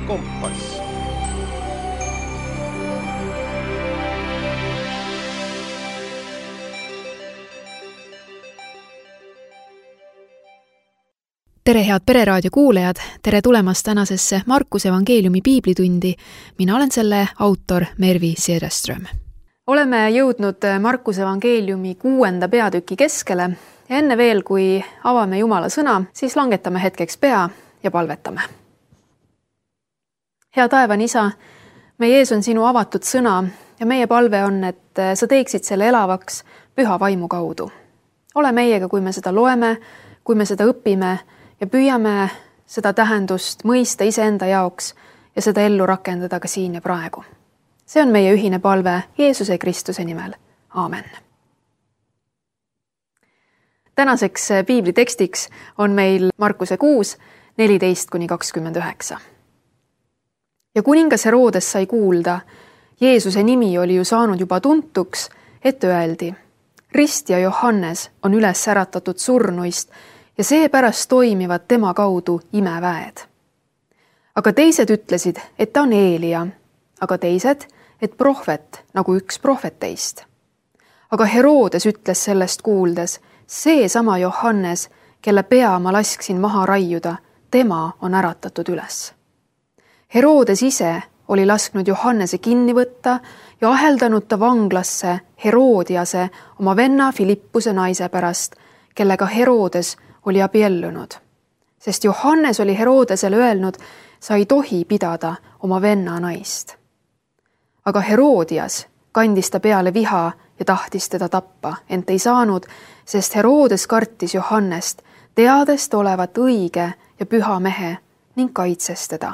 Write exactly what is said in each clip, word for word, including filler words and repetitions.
kompass. Tere head Pereraadio kuulajad, tere tulemast tänasesse Markuse evangeeliumi piiblitundi. Mina olen selle autor Mervi Sederström. Oleme jõudnud Markuse evangeeliumi kuuenda peatüki keskele ja enne veel, kui avame Jumala sõna, siis langetame hetkeks pea ja palvetame. Hea taevan isa, meie ees on sinu avatud sõna ja meie palve on, et sa teeksid selle elavaks püha vaimu kaudu. Ole meiega, kui me seda loeme, kui me seda õpime ja püüame seda tähendust mõista iseenda jaoks ja seda ellu rakendada ka siin ja praegu. See on meie ühine palve Jeesuse Kristuse nimel. Aamen. Tänaseks piiblitekstiks on meil Markuse kuus, neliteist kuni kakskümmend üheksa. Ja kuningas Herodes sai kuulda, Jeesuse nimi oli ju saanud juba tuntuks, et öeldi, Ristja Johannes on üles äratatud surnuist ja seepärast toimivad tema kaudu imeväed. Aga teised ütlesid, et ta on Eelia, aga teised, et prohvet nagu üks prohveteist. Aga Herodes ütles sellest kuuldes, see sama Johannes, kelle pea ma lasksin maha raiuda, tema on äratatud üles. Herodes ise oli lasknud Johannese kinni võtta ja aheldanud ta vanglasse Herodiase oma venna Filippuse naise pärast, kellega Herodes oli abiellunud, sest Johannes oli Herodesele öelnud, sa ei tohi pidada oma venna naist. Aga Herodias kandis ta peale viha ja tahtis teda tappa, ent ei saanud, sest Herodes kartis Johannest, teades ta olevat õige ja püha mehe ning kaitses teda.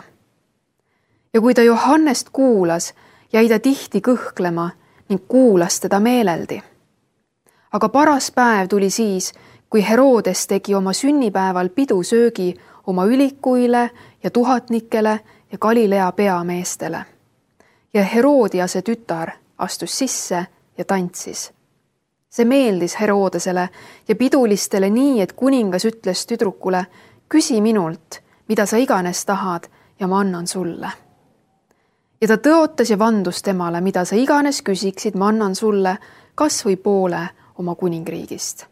Ja kui ta Johannest kuulas, jäi ta tihti kõhklema ning kuulas teda meeleldi. Aga paras päev tuli siis, kui Herodes tegi oma sünnipäeval pidusöögi oma ülikuile ja tuhatnikele ja Galilea peameestele. Ja Herodiase tütar astus sisse ja tantsis. See meeldis Herodesele ja pidulistele nii, et kuningas ütles tüdrukule, küsi minult, mida sa iganes tahad ja ma annan sulle. Ja ta tõotas ja vandus temale, mida sa iganes küsiksid, ma annan sulle kas või poole oma kuningriigist.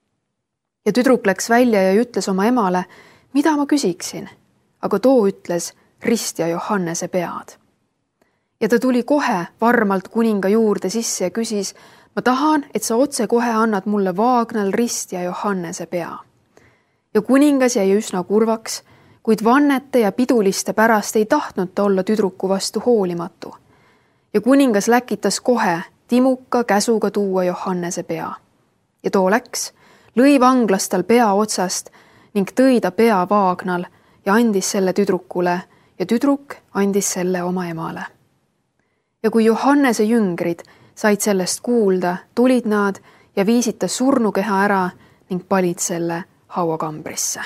Ja tüdruk läks välja ja ütles oma emale, mida ma küsiksin, aga too ütles Ristja Johannese pead. Ja ta tuli kohe varmalt kuninga juurde sisse ja küsis, ma tahan, et sa otse kohe annad mulle vaagnal Ristja Johannese pea. Ja kuningas jäi üsna kurvaks, kuid vannete ja piduliste pärast ei tahtnud ta olla tüdruku vastu hoolimatu. Ja kuningas läkitas kohe timuka käsuga tuua Johannese pea. Ja too läks, lõi vanglas tal pea otsast ning tõi ta pea vaagnal ja andis selle tüdrukule ja tüdruk andis selle oma emale. Ja kui Johannese jüngrid said sellest kuulda, tulid nad ja viisid ta surnukeha ära ning panid selle hauakambrisse.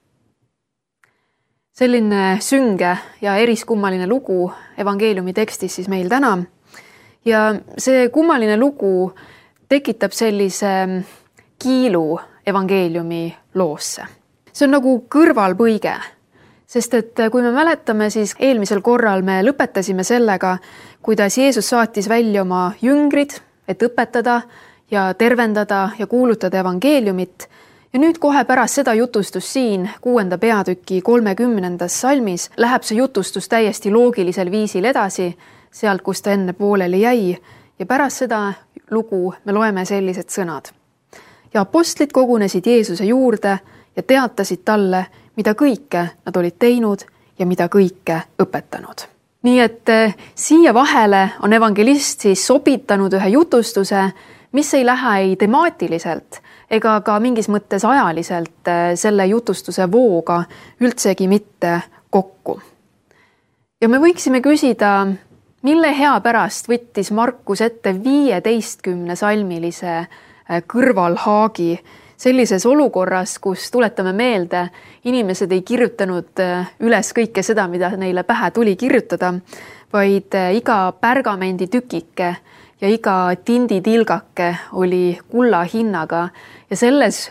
Selline sünge ja eriskummaline lugu evangeeliumi tekstis siis meil täna. Ja see kummaline lugu tekitab sellise kiilu evangeeliumi loosse. See on nagu kõrvalpõige, sest et kui me mäletame, siis eelmisel korral me lõpetasime sellega, kuidas Jeesus saatis välja oma jüngrid, et õpetada ja tervendada ja kuulutada evangeeliumit. Ja nüüd kohe pärast seda jutustust siin, kuuenda peatüki kolmekümnendas salmis, läheb see jutustus täiesti loogilisel viisil edasi, sealt, kus ta enne pooleli jäi, ja pärast seda lugu me loeme sellised sõnad. Ja apostlid kogunesid Jeesuse juurde ja teatasid talle, mida kõike nad olid teinud ja mida kõike õpetanud. Nii et siia vahele on evangelist siis sobitanud ühe jutustuse, mis ei lähe ei temaatiliselt ega ka mingis mõttes ajaliselt selle jutustuse vooga üldsegi mitte kokku. Ja me võiksime küsida, mille hea pärast võttis Markus ette viieteistkümne salmilise kõrvalhaagi sellises olukorras, kus tuletame meelde, inimesed ei kirjutanud üles kõike seda, mida neile pähe tuli kirjutada, vaid iga pärgamendi tükike ja iga tinditilgake oli kulla hinnaga ja selles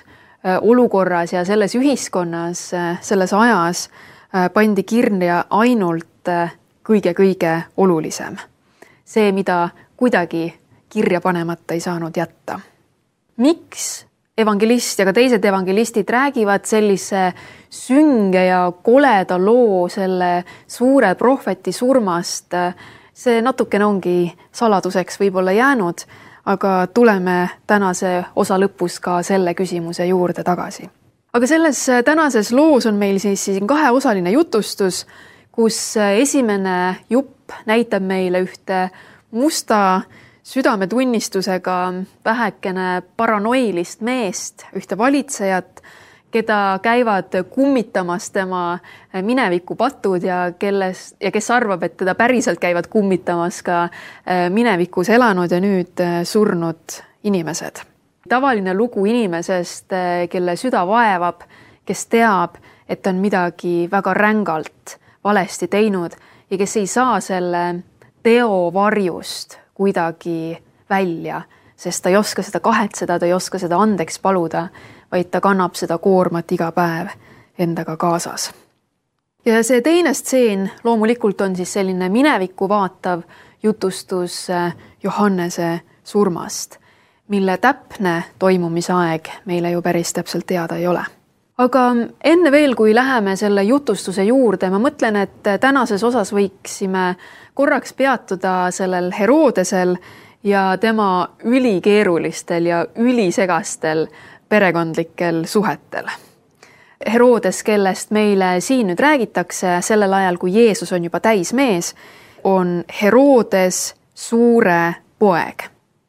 olukorras ja selles ühiskonnas, selles ajas pandi kirja ainult kõige-kõige olulisem. See, mida kuidagi kirja panemata ei saanud jätta. Miks evangelist ja ka teised evangelistid räägivad sellise sünge ja koleda loo selle suure prohveti surmast? See natukene ongi saladuseks võib-olla jäänud, aga tuleme tänase osa lõpus ka selle küsimuse juurde tagasi. Aga selles tänases loos on meil siis kaheosaline jutustus, kus esimene jupp näitab meile ühte musta südametunnistusega vähekene paranoilist meest, ühte valitsejat, keda käivad kummitamas tema mineviku patud ja, kelles, ja kes arvab, et teda päriselt käivad kummitamas ka minevikus elanud ja nüüd surnud inimesed. Tavaline lugu inimesest, kelle süda vaevab, kes teab, et on midagi väga rängalt valesti teinud ja kes ei saa selle teo varjust kuidagi välja, sest ta ei oska seda kahetseda, ta ei oska seda andeks paluda, vaid ta kannab seda koormat iga päev endaga kaasas. Ja see teine stseen loomulikult on siis selline minevikku vaatav jutustus Johannese surmast, mille täpne toimumisaeg meile ju päris täpselt teada ei ole. Aga enne veel, kui läheme selle jutustuse juurde, ma mõtlen, et tänases osas võiksime korraks peatuda sellel Herodesel ja tema ülikeerulistel ja ülisegastel perekondlikel suhetel. Herodes, kellest meile siin nüüd räägitakse, sellel ajal, kui Jeesus on juba täismees, on Herodes suure poeg.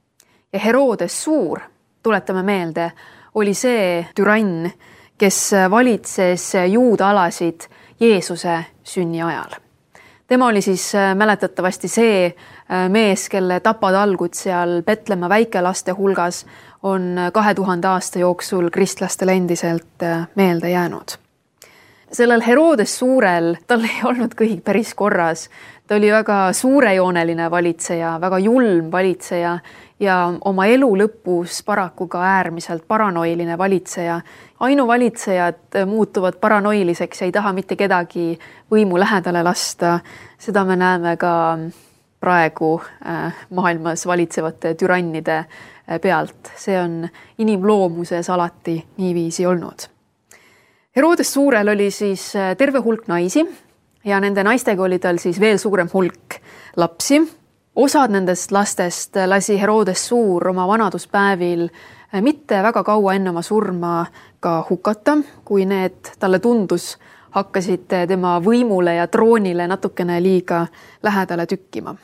Ja Herodes suur, tuletame meelde, oli see türann, kes valitses juuda alasid Jeesuse sünni ajal. Tema oli siis mäletatavasti see mees, kelle tapatalgud seal Petlemma väikelaste hulgas on kahe tuhande aasta jooksul kristlastele endiselt meelde jäänud. Sellel Herodes suurel, tal ei olnud kõik päris korras. Ta oli väga suurejooneline valitseja, väga julm valitseja ja oma elu lõpus paraku ka äärmiselt paranoiline valitseja. Ainuvalitsejad muutuvad paranoiliseks ja ei taha mitte kedagi võimu lähedale lasta. Seda me näeme ka praegu maailmas valitsevate türannide pealt. See on inimloomuses alati niiviisi olnud. Herodes suurel oli siis terve hulk naisi ja nende naistega oli tal siis veel suurem hulk lapsi. Osad nendest lastest lasi Herodes suur oma vanaduspäevil mitte väga kaua enne oma surma ka hukata, kui need talle tundus hakkasid tema võimule ja troonile natukene liiga lähedale tükkima.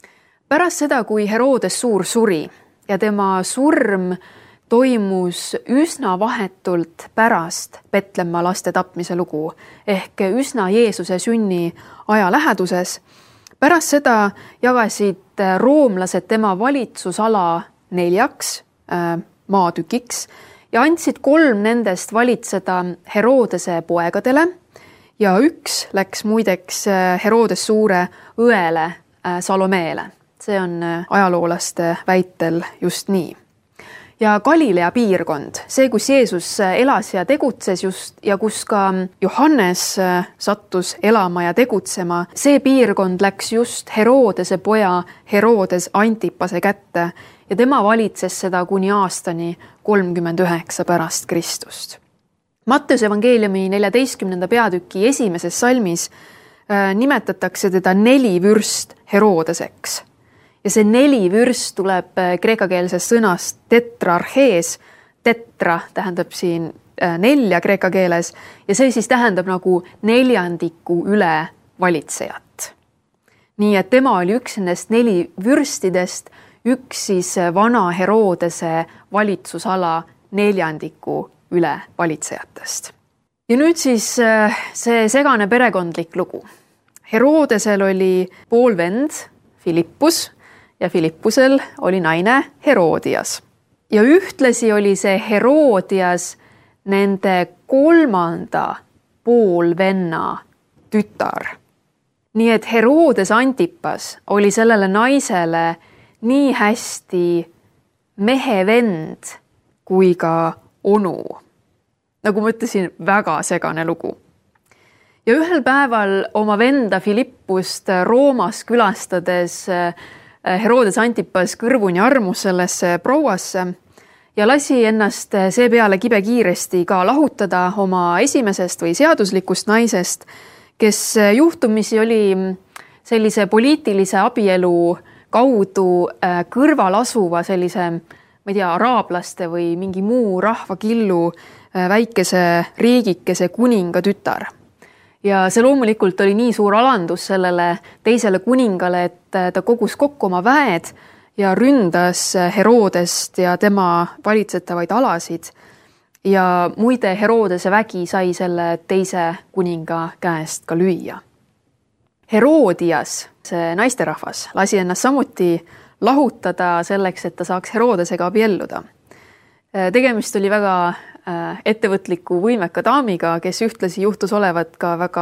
Pärast seda, kui Herodes suur suri ja tema surm toimus üsna vahetult pärast Petlemma laste tapmise lugu ehk üsna Jeesuse sünni aja läheduses. Pärast seda jagasid roomlased tema valitsusala neljaks maatükiks ja andsid kolm nendest valitseda Herodese poegadele ja üks läks muideks Herodes suure õele Salomeele. See on ajaloolaste väitel just nii. Ja Galilea piirkond, see, kus Jeesus elas ja tegutses just ja kus ka Johannes sattus elama ja tegutsema, see piirkond läks just Herodese poja Herodes Antipase kätte ja tema valitses seda kuni aastani kolmkümmend üheksa pärast Kristust. Matteuse evangeeliumi neljateistkümnenda peatüki esimeses salmis nimetatakse teda nelivürst Herodeseks. Ja see nelivürst tuleb kreekakeelsest sõnast tetrarhees. Tetra tähendab siin nelja kreeka keeles ja see siis tähendab nagu neljandiku üle valitsejat. Nii et tema oli üks nendest neli vürstidest, üks siis vana Herodese valitsusala neljandiku üle valitsejatest. Ja nüüd siis see segane perekondlik lugu. Herodesel oli pool vend, Filippus, ja Filippusel oli naine Herodias. Ja ühtlasi oli see Herodias nende kolmanda poolvenna tütar. Nii et Herodes Antipas oli sellele naisele nii hästi mehe vend kui ka onu. Nagu ma ütlesin, väga segane lugu. ja ühel päeval oma venda Filippust Roomas külastades Herodes Antipas kõrvuni armus sellesse prouasse ja lasi ennast seepeale kibekiiresti ka lahutada oma esimesest või seaduslikust naisest, kes juhtumisi oli sellise poliitilise abielu kaudu kõrval asuva sellise, ma ei tea, araablaste või mingi muu rahvakillu väikese riigikese kuninga tütar. Ja see loomulikult oli nii suur alandus sellele teisele kuningale, et ta kogus kokku oma väed ja ründas Herodest ja tema valitsetavaid alasid. Ja muide Herodese vägi sai selle teise kuninga käest ka lüüa. Herodias, see naisterahvas, lasi ennast samuti lahutada selleks, et ta saaks Herodesega abielluda. Tegemist oli väga ettevõtliku võimeka daamiga, kes ühtlasi juhtus olevat ka väga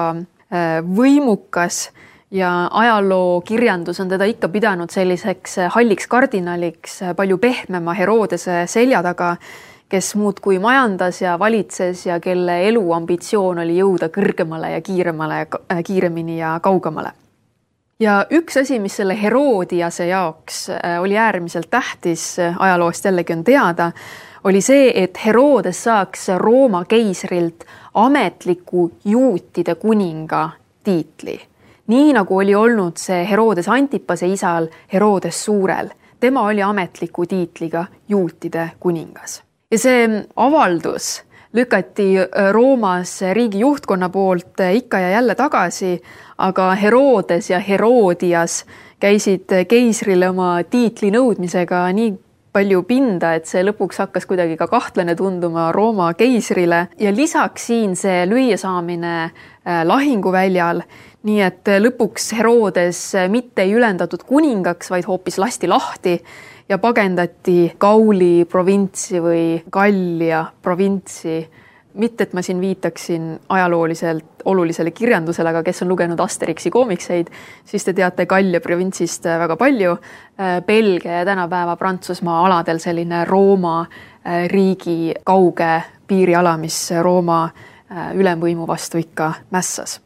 võimukas ja ajaloo kirjandus on teda ikka pidanud selliseks halliks kardinaliks palju pehmema Herodese selja taga, kes muudkui majandas ja valitses ja kelle elu ambitsioon oli jõuda kõrgemale ja kiiremale, kiiremini ja kaugemale. Ja üks asi, mis selle Herodiase jaoks oli äärmiselt tähtis, ajaloost jällegi on teada, oli see, et Herodes saaks Rooma keisrilt ametliku juutide kuninga tiitli. Nii nagu oli olnud see Herodes Antipase isal Herodes Suurel. Tema oli ametliku tiitliga juutide kuningas. Ja see avaldus lükati Roomas riigi juhtkonna poolt ikka ja jälle tagasi, aga Herodes ja Herodias käisid keisrile oma tiitli nõudmisega nii palju pinda, et see lõpuks hakkas kuidagi ka kahtlane tunduma Rooma keisrile ja lisaks siin see lüüa saamine lahinguväljal, nii et lõpuks Herodes mitte ei ülendatud kuningaks, vaid hoopis lasti lahti ja pagendati Gauli provintsi või Gallia provintsi. Mitte, et ma siin viitaksin ajalooliselt olulisele kirjandusele, aga kes on lugenud Asterixi koomikseid, siis te teate Gallia provintsist väga palju. Belgia ja tänapäeva Prantsusmaa aladel selline Rooma riigi kauge piiriala, mis Rooma ülemvõimu vastu ikka mässas.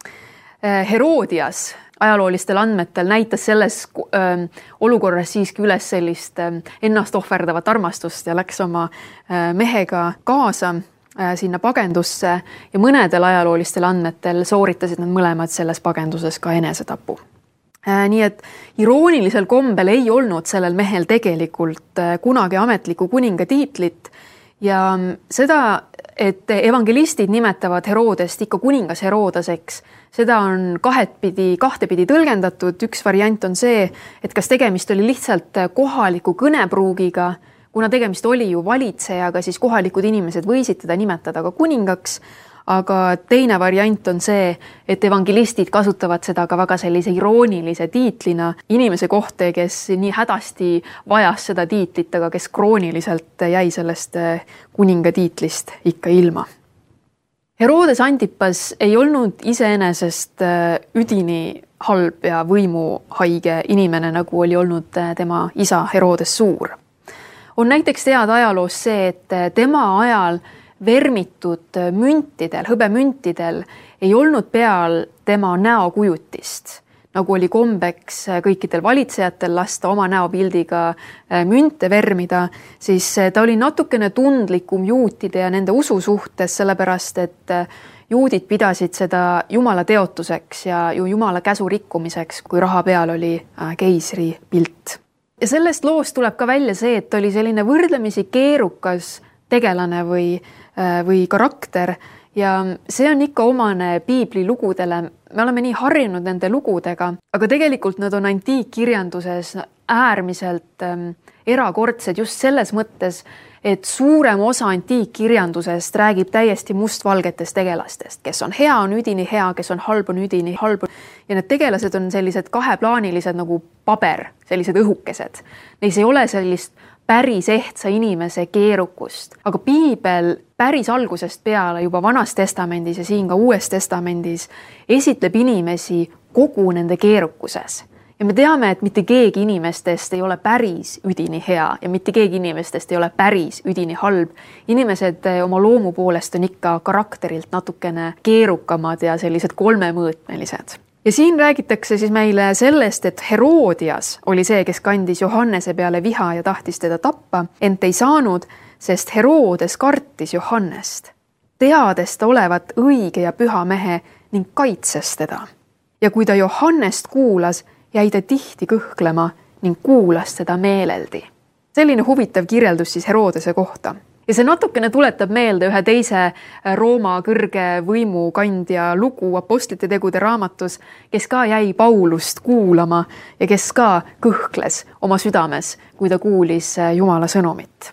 Herodias ajaloolistel andmetel näitas selles olukorras siiski üles sellist ennast ohverdavat armastust ja läks oma mehega kaasa sinna pagendusse ja mõnedel ajaloolistel andmetel sooritasid nad mõlemad selles pagenduses ka enesetapu. Nii et iroonilisel kombel ei olnud sellel mehel tegelikult kunagi ametliku kuninga tiitlit ja seda, et evangelistid nimetavad Herodest ikka kuningas Herodaseks, seda on kahetpidi, kahtepidi tõlgendatud. Üks variant on see, et kas tegemist oli lihtsalt kohaliku kõnepruugiga, kuna tegemist oli ju valitsejaga, siis kohalikud inimesed võisid teda nimetada ka kuningaks, aga teine variant on see, et evangelistid kasutavad seda ka väga sellise iroonilise tiitlina inimese kohta, kes nii hädasti vajas seda tiitlit, aga kes krooniliselt jäi sellest kuninga tiitlist ikka ilma. Herodes Antipas ei olnud iseenesest üdini halb ja võimuhaige inimene, nagu oli olnud tema isa Herodes Suur. On näiteks teada ajaloos see, et tema ajal vermitud müntidel, hõbemüntidel ei olnud peal tema näokujutist, nagu oli kombeks kõikidel valitsejatel lasta oma näopildiga münte vermida, siis ta oli natukene tundlikum juutide ja nende usu suhtes, sellepärast et juudid pidasid seda jumala teotuseks ja ju jumala käsu rikkumiseks, kui raha peal oli keisri pilt. Ja sellest loost tuleb ka välja see, et oli selline võrdlemisi keerukas tegelane või, või karakter ja see on ikka omane piibli lugudele. Me oleme nii harjunud nende lugudega, aga tegelikult nad on antiikkirjanduses äärmiselt erakordsed just selles mõttes, et suurem osa antiikkirjandusest räägib täiesti mustvalgetest tegelastest, kes on hea, on üdini hea, kes on halb, on üdini halb. Ja need tegelased on sellised kaheplaanilised nagu paber, sellised õhukesed. Neis ei ole sellist päris ehtsa inimese keerukust, aga piibel päris algusest peale juba Vanas testamendis ja siin ka Uues testamendis esitleb inimesi kogu nende keerukuses. Ja me teame, et mitte keegi inimestest ei ole päris üdini hea ja mitte keegi inimestest ei ole päris üdini halb. Inimesed oma loomu poolest on ikka karakterilt natukene keerukamad ja sellised kolmemõõtmelised. Ja siin räägitakse siis meile sellest, et Herodias oli see, kes kandis Johannese peale viha ja tahtis teda tappa, ent ei saanud, sest Herodes kartis Johannest, teades ta olevat õige ja püha mehe ning kaitses teda. Ja kui ta Johannest kuulas, jäi ta tihti kõhklema ning kuulas teda meeleldi. Selline huvitav kirjeldus siis Herodese kohta. Ja see natukene tuletab meelde ühe teise Rooma kõrge võimukandja lugu Apostlite tegude raamatus, kes ka jäi Paulust kuulama ja kes ka kõhkles oma südames, kui ta kuulis Jumala sõnumit.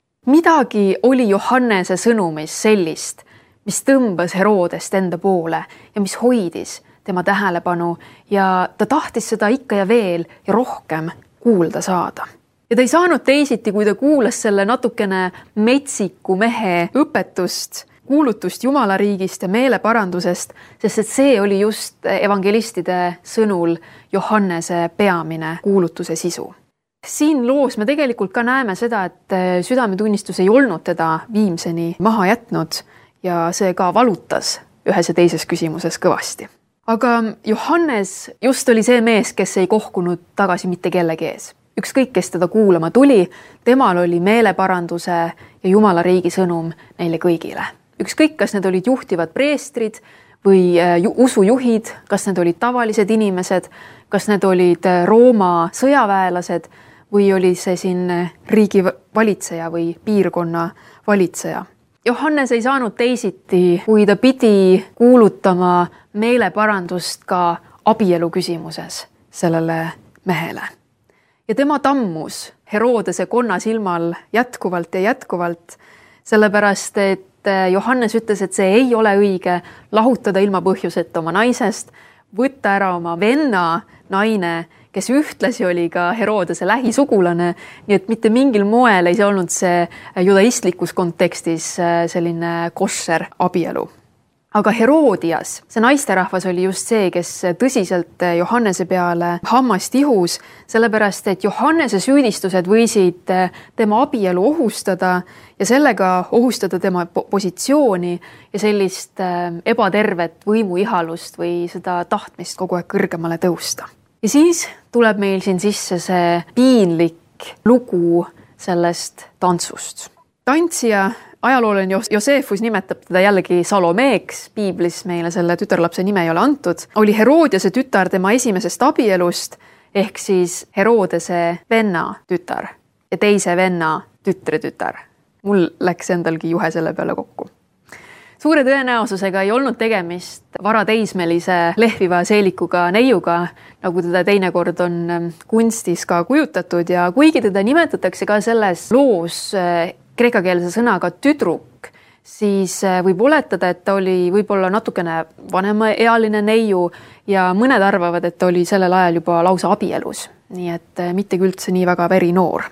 Midagi oli Johannese sõnumis sellist, mis tõmbas Herodest enda poole ja mis hoidis tema tähelepanu ja ta tahtis seda ikka ja veel ja rohkem kuulda saada. Ja ta ei saanud teisiti, kui ta kuulas selle natukene metsiku mehe õpetust, kuulutust Jumala riigist ja meeleparandusest, sest et see oli just evangelistide sõnul Johannese peamine kuulutuse sisu. Siin loos me tegelikult ka näeme seda, et südametunnistus ei olnud teda viimseni maha jätnud ja see ka valutas ühes ja teises küsimuses kõvasti. Aga Johannes just oli see mees, kes ei kohkunud tagasi mitte kellegi ees. Ükskõik, kes teda kuulama tuli, temal oli meeleparanduse ja Jumala riigi sõnum neile kõigile. Ükskõik, kas need olid juhtivad preestrid või usujuhid, kas need olid tavalised inimesed, kas need olid Rooma sõjaväelased või oli see siin riigi valitseja või piirkonna valitseja. Johannes ei saanud teisiti, kui ta pidi kuulutama meeleparandust ka abielu küsimuses sellele mehele. Ja tema tammus Herodese konna silmal jätkuvalt ja jätkuvalt, sellepärast et Johannes ütles, et see ei ole õige lahutada ilma põhjuseta oma naisest, võtta ära oma venna naine, kes ühtlasi oli ka Herodese lähisugulane, nii et mitte mingil moel ei see olnud see judaistlikus kontekstis selline koššer abielu. Aga Herodias, see naisterahvas oli just see, kes tõsiselt Johannese peale hammast ihus, sellepärast et Johannese süüdistused võisid tema abielu ohustada ja sellega ohustada tema positsiooni ja sellist ebatervet võimuihalust või seda tahtmist kogu aeg kõrgemale tõusta. Ja siis tuleb meil siin sisse see piinlik lugu sellest tantsust. Tantsija, ajaloolane Joseefus nimetab teda jällegi Salomeeks, piiblis meile selle tütarlapse nime ei ole antud, oli Herodiase tütar tema esimesest abielust ehk siis Herodese venna tütar ja teise venna tütre tütar. Mul läks endalgi juhe selle peale kokku. Suure tõenäosusega ei olnud tegemist varateismelise lehviva seelikuga neiuga, nagu teda teinekord on kunstis ka kujutatud ja kuigi teda nimetatakse ka selles loos kreekakeelse sõnaga tüdruk, siis võib oletada, et ta oli võib-olla natukene vanemaealine neiu ja mõned arvavad, et ta oli sellel ajal juba lausa abielus, nii et mitte üldse nii väga verinoor.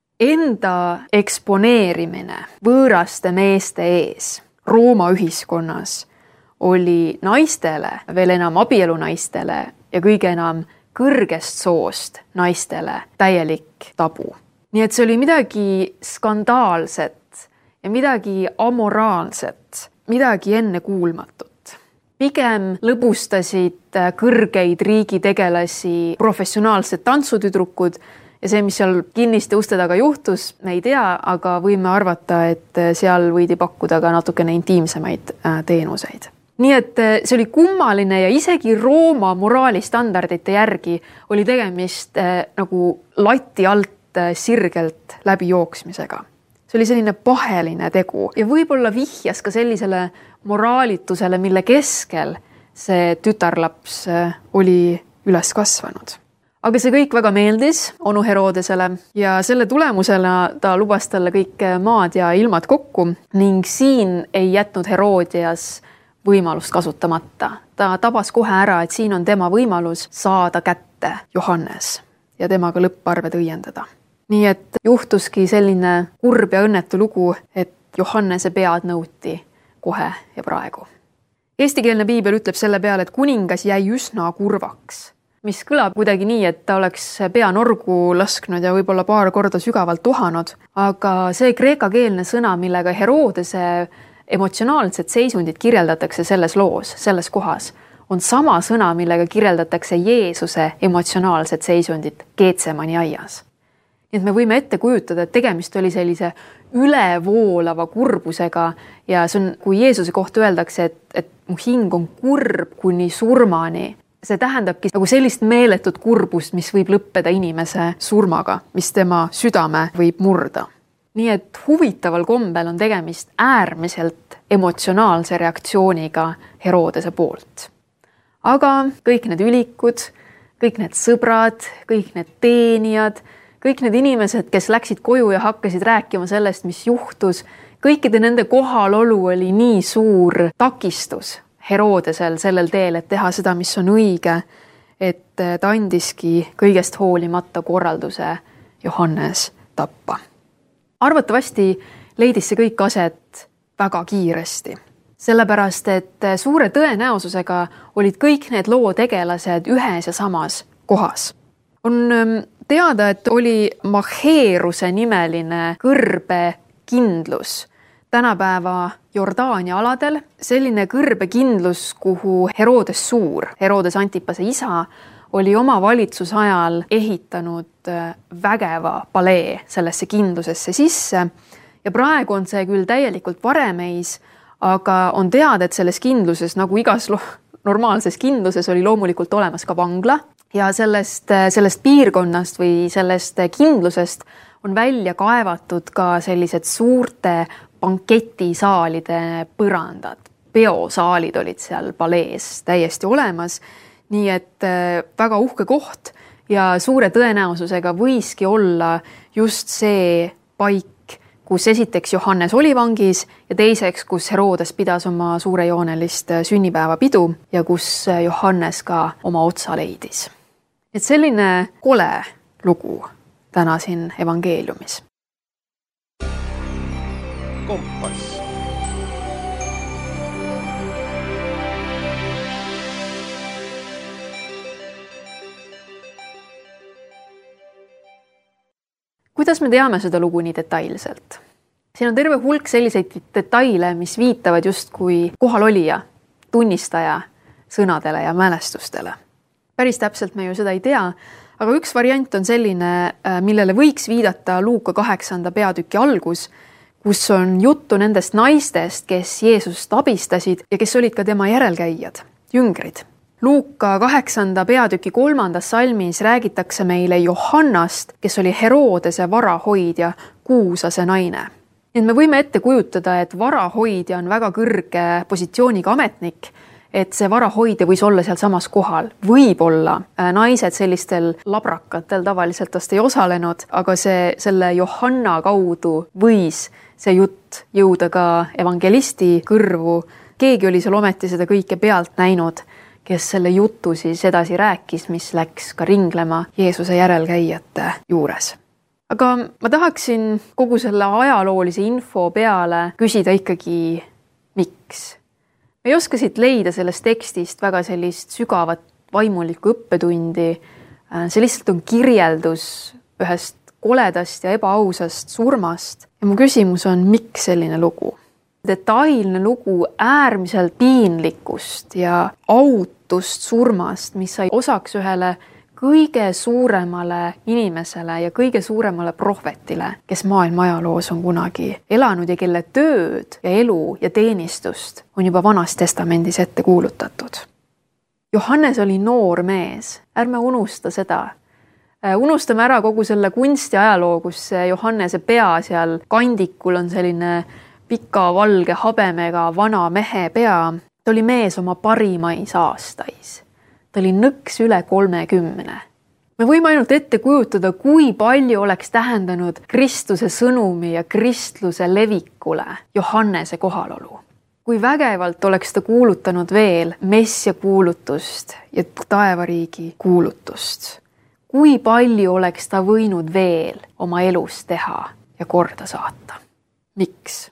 Enda eksponeerimine võõraste meeste ees Rooma ühiskonnas oli naistele, veel enam abielunaistele ja kõige enam kõrgest soost naistele täielik tabu. Nii et see oli midagi skandaalset ja midagi amoraalset, midagi ennekuulmatut. Pigem lõbustasid kõrgeid riigitegelasi professionaalsed tantsutüdrukud ja see, mis seal kinniste uste taga juhtus, me ei tea, aga võime arvata, et seal võidi pakkuda ka natukene intiimsemaid teenuseid. Nii et see oli kummaline ja isegi Rooma moraalistandardite järgi oli tegemist nagu lati alt sirgelt läbi jooksmisega. See oli selline paheline tegu ja võib-olla vihjas ka sellisele moraalitusele, mille keskel see tütarlaps oli üles kasvanud. Aga see kõik väga meeldis onu Herodesele ja selle tulemusena ta lubas talle kõik maad ja ilmad kokku ning siin ei jätnud Herodias võimalust kasutamata. Ta tabas kohe ära, et siin on tema võimalus saada kätte Johannes ja temaga lõpparved õiendada. Nii et juhtuski selline kurb ja õnnetu lugu, et Johannese pead nõuti kohe ja praegu. Eestikeelne piibel ütleb selle peale, et kuningas jäi üsna kurvaks. mis kõlab kuidagi nii, et ta oleks pea norgu lasknud ja võib-olla paar korda sügavalt tuhanud, aga see kreekakeelne sõna, millega Herodese emotsionaalset seisundit kirjeldatakse selles loos, selles kohas, on sama sõna, millega kirjeldatakse Jeesuse emotsionaalset seisundit Getsemani aias. Nii et me võime ette kujutada, et tegemist oli sellise ülevoolava kurbusega ja see on, kui Jeesuse kohta öeldakse, et, et mu hing on kurb kuni surmani, see tähendabki nagu sellist meeletut kurbust, mis võib lõppeda inimese surmaga, mis tema südame võib murda. Nii et huvitaval kombel on tegemist äärmiselt emotsionaalse reaktsiooniga Herodese poolt. Aga kõik need ülikud, kõik need sõbrad, kõik need teenijad, kõik need inimesed, kes läksid koju ja hakkasid rääkima sellest, mis juhtus, kõikide nende kohalolu oli nii suur takistus Herodesel sellel teel, et teha seda, mis on õige, et ta andiski kõigest hoolimata korralduse Johannes tappa. Arvatavasti leidis see kõik aset väga kiiresti, sellepärast et suure tõenäosusega olid kõik need loo tegelased ühes ja samas kohas. On teada, et oli Macheeruse nimeline kõrbekindlus tänapäeva Jordaania aladel, selline kõrbekindlus, kuhu Herodes Suur, Herodes Antipase isa, oli oma valitsusajal ehitanud vägeva palee sellesse kindlusesse sisse ja praegu on see küll täielikult varemeis, aga on teada, et selles kindluses, nagu igas normaalses kindluses, oli loomulikult olemas ka vangla ja sellest, sellest piirkonnast või sellest kindlusest on välja kaevatud ka sellised suurte banketisaalide põrandad. Peosaalid olid seal palees täiesti olemas. Nii et väga uhke koht ja suure tõenäosusega võiski olla just see paik, kus esiteks Johannes oli vangis ja teiseks, kus Herodes pidas oma suurejoonelist sünnipäevapidu ja kus Johannes ka oma otsa leidis. Et selline kole lugu täna siin evangeeliumis. Kompass. Kuidas me teame seda lugu nii detailselt? Siin on terve hulk selliseid detaile, mis viitavad justkui kohalolija, tunnistaja sõnadele ja mälestustele. Päris täpselt me ju seda ei tea, aga üks variant on selline, millele võiks viidata Luuka kaheksanda peatüki algus, kus on juttu nendest naistest, kes Jeesust abistasid ja kes olid ka tema järelkäijad, jüngrid. Luuka kaheksanda peatüki kolmandas salmis räägitakse meile Johannast, kes oli Herodese varahoidja kuusase naine. Nii me võime ette kujutada, et varahoidja on väga kõrge positsiooniga ametnik, et see varahoidja võis olla seal samas kohal. Võib-olla naised sellistel labrakatel tavaliselt vast ei osalenud, aga see, selle Johanna kaudu võis see jutt jõuda ka evangelisti kõrvu. Keegi oli seal ometi seda kõike pealt näinud, kes selle jutu siis edasi rääkis, mis läks ka ringlema Jeesuse järelkäijate juures. Aga ma tahaksin kogu selle ajaloolise info peale küsida ikkagi, miks? Me ei oska siit leida sellest tekstist väga sellist sügavat vaimulikku õppetundi. See lihtsalt on kirjeldus ühest koledast ja ebaausast surmast. Ja mu küsimus on, miks selline lugu? Detailne lugu äärmiselt piinlikust ja autust surmast, mis sai osaks ühele kõige suuremale inimesele ja kõige suuremale prohvetile, kes maailma ajaloos on kunagi elanud ja kelle tööd ja elu ja teenistust on juba Vanas Testamendis ette kuulutatud. Johannes oli noor mees, ärme unusta seda. Unustame ära kogu selle kunstiajaloo, kus Johannese pea seal kandikul on selline pika valge habemega vana mehe pea. Ta oli mees oma parimais aastais. Ta oli nõks üle kolmekümne. Me võime ainult ette kujutada, kui palju oleks tähendanud Kristuse sõnumi ja kristluse levikule Johannese kohalolu. Kui vägevalt oleks ta kuulutanud veel messia kuulutust ja taevariigi kuulutust. Kui palju oleks ta võinud veel oma elus teha ja korda saata. Miks?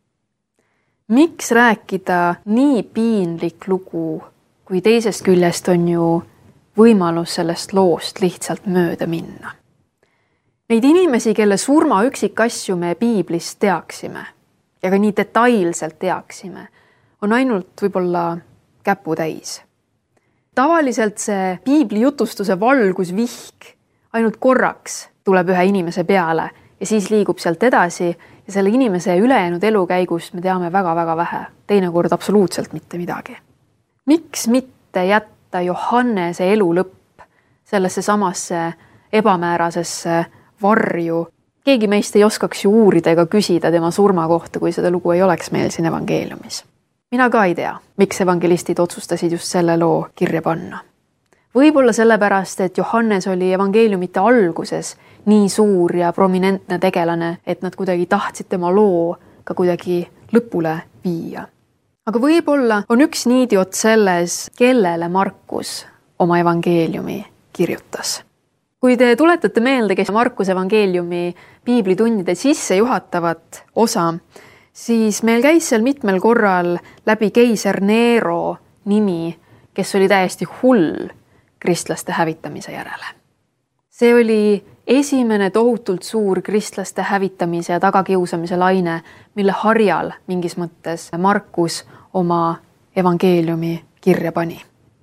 Miks rääkida nii piinlik lugu, kui teisest küljest on ju võimalus sellest loost lihtsalt mööda minna. Neid inimesi, kelle surma üksikasju me piiblist teaksime ja ka nii detailselt teaksime, on ainult võib-olla käputäis. Tavaliselt see piibli jutustuse valgusvihk ainult korraks tuleb ühe inimese peale ja siis liigub sealt edasi ja selle inimese ülejäänud elu käigust me teame väga-väga vähe, teinekord absoluutselt mitte midagi. Miks mitte jätta Johannese elu lõpp sellesse samasse ebamäärasesse varju? Keegi meist ei oskaks ju uurida ega küsida tema surma kohta, kui seda lugu ei oleks meil siin evangeeliumis. Mina ka ei tea, miks evangelistid otsustasid just selle loo kirja panna. Võib-olla sellepärast, et Johannes oli evangeeliumite alguses nii suur ja prominentne tegelane, et nad kuidagi tahtsid tema loo ka kuidagi lõpule viia. Aga võib-olla on üks niidiot selles, kellele Markus oma evangeeliumi kirjutas. Kui te tuletate meelde, kes Markus evangeeliumi piiblitundide sisse juhatavat osa, siis meil käis seal mitmel korral läbi keiser Nero nimi, kes oli täiesti hull kristlaste hävitamise järele. See oli esimene tohutult suur kristlaste hävitamise ja tagakiusamise laine, mille harjal mingis mõttes Markus oma evangeeliumi kirja pani.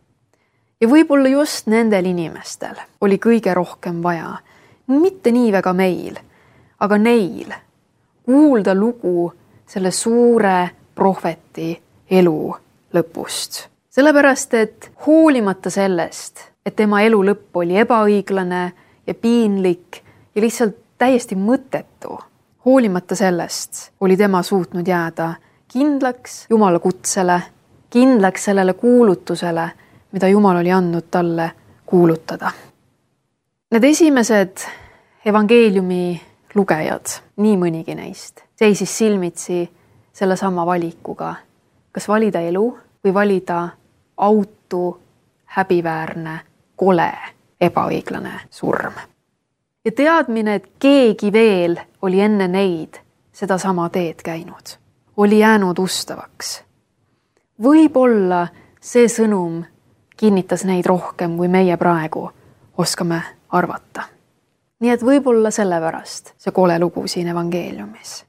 Ja võib-olla just nendel inimestel oli kõige rohkem vaja, mitte nii väga meil, aga neil kuulda lugu selle suure prohveti elu lõpust. Sellepärast, et hoolimata sellest, et tema elu lõpp oli ebaõiglane ja piinlik ja lihtsalt täiesti mõttetu, hoolimata sellest oli tema suutnud jääda kindlaks Jumala kutsele, kindlaks sellele kuulutusele, mida Jumal oli andnud talle kuulutada. Need esimesed evangeeliumi lugejad, nii mõnigi neist, seisis silmitsi selle sama valikuga, kas valida elu või valida autu, häbiväärne, kole, ebaõiglane surm. Ja teadmine, et keegi veel oli enne neid seda sama teed käinud, oli jäänud ustavaks. Võib-olla see sõnum kinnitas neid rohkem, kui meie praegu oskame arvata. Nii et võib-olla sellepärast see kole lugu siin evangeeliumis.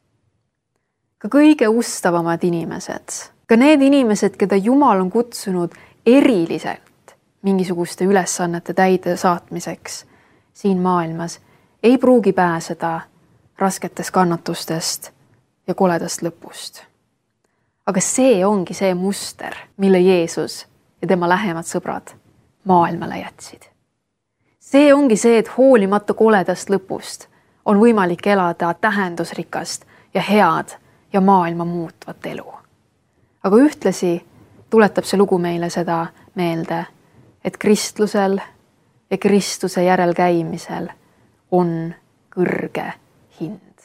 Ka kõige ustavamad inimesed, ka need inimesed, keda Jumal on kutsunud eriliselt mingisuguste ülesannete täide saatmiseks siin maailmas, ei pruugi pääseda rasketest kannatustest ja koledast lõpust. Aga see ongi see muster, mille Jeesus ja tema lähemad sõbrad maailmale jätsid. See ongi see, et hoolimata koledast lõpust on võimalik elada tähendusrikast ja head ja maailma muutvat elu. Aga ühtlasi tuletab see lugu meile seda meelde, et kristlusel ja Kristuse järel käimisel on kõrge hind.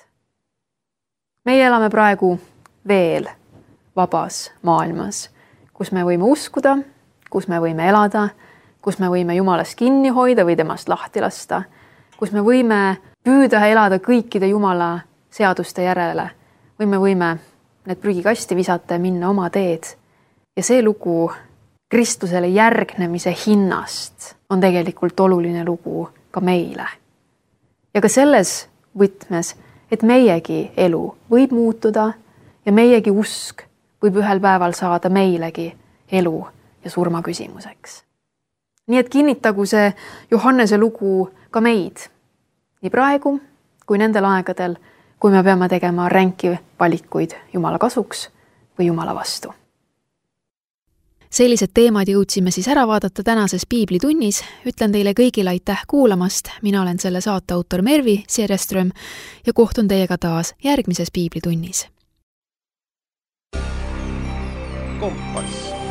Meie elame praegu veel vabas maailmas, kus me võime uskuda, kus me võime elada, kus me võime Jumalast kinni hoida või temast lahti lasta, kus me võime püüda elada kõikide Jumala seaduste järele või me võime need prügikasti visata ja minna oma teed. Ja see lugu Kristusele järgnemise hinnast on tegelikult oluline lugu ka meile. Ja ka selles võtmes, et meiegi elu võib muutuda ja meiegi usk võib ühel päeval saada meilegi elu ja surma küsimuseks. Nii et kinnitagu see Johannese lugu ka meid, nii praegu kui nendel aegadel, kui me peame tegema ränki valikuid Jumala kasuks või Jumala vastu. Sellised teemad jõudsime siis ära vaadata tänases piiblitunnis. Ütlen teile kõigile aitäh kuulamast. Mina olen selle saate autor Mervi Sierreström ja kohtun teiega taas järgmises piiblitunnis. Kompass.